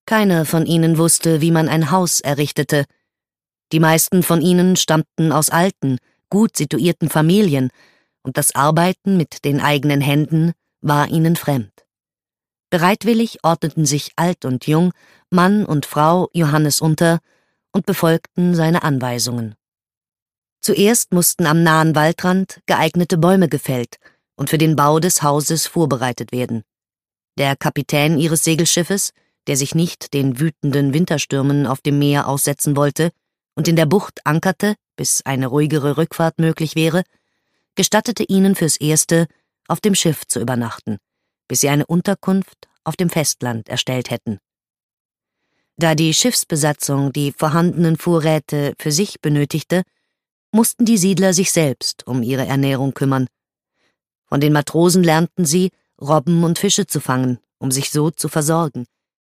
Keiner von ihnen wusste, wie man ein Haus errichtete. Die meisten von ihnen stammten aus alten, gut situierten Familien, und das Arbeiten mit den eigenen Händen war ihnen fremd. Bereitwillig ordneten sich alt und jung, Mann und Frau Johannes unter und befolgten seine Anweisungen. Zuerst mussten am nahen Waldrand geeignete Bäume gefällt und für den Bau des Hauses vorbereitet werden. Der Kapitän ihres Segelschiffes, der sich nicht den wütenden Winterstürmen auf dem Meer aussetzen wollte und in der Bucht ankerte, bis eine ruhigere Rückfahrt möglich wäre, gestattete ihnen fürs Erste, auf dem Schiff zu übernachten, bis sie eine Unterkunft auf dem Festland erstellt hätten. Da die Schiffsbesatzung die vorhandenen Vorräte für sich benötigte, mussten die Siedler sich selbst um ihre Ernährung kümmern. Von den Matrosen lernten sie, Robben und Fische zu fangen, um sich so zu versorgen.